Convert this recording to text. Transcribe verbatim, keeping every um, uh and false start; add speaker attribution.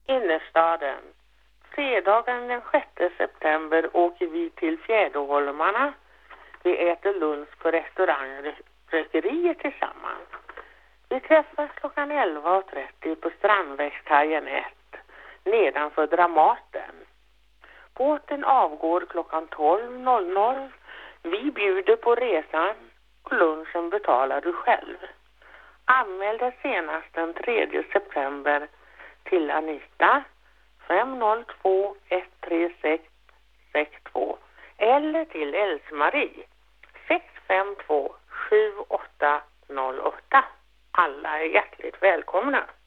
Speaker 1: Innerstaden. Fredagen den sjätte september åker vi till Fjäderholmarna. Vi äter lunch på restaurang Rökeriet tillsammans. Vi träffas klockan elva och trettio på Strandvägskajen ett nedanför Dramaten. Båten avgår klockan tolv. Vi bjuder på resan och lunchen betalar du själv. Anmäl dig senast den tredje september till Anita fem noll två ett tre sex sex två eller till Else-Marie sex fem två sju åtta noll åtta. Alla är hjärtligt välkomna.